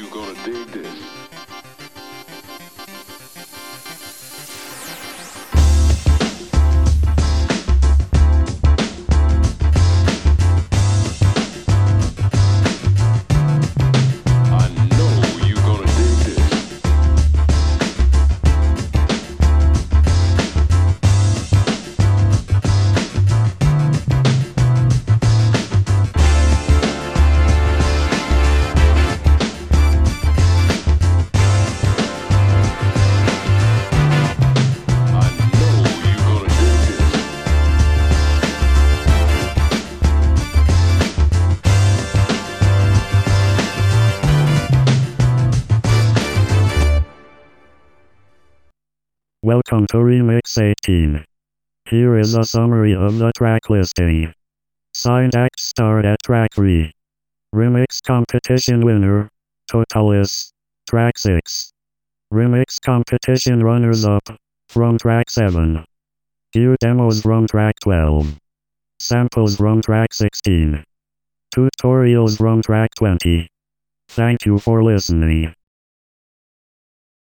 gonna dig this. I know you gonna dig this. Welcome to Remix 18. Here is a summary of the track listing. Signed acts start at track 3. Remix competition winner, Totalis, track 6. Remix competition runners-up, from track 7. Gear demos from track 12. Samples from track 16. Tutorials from track 20. Thank you for listening.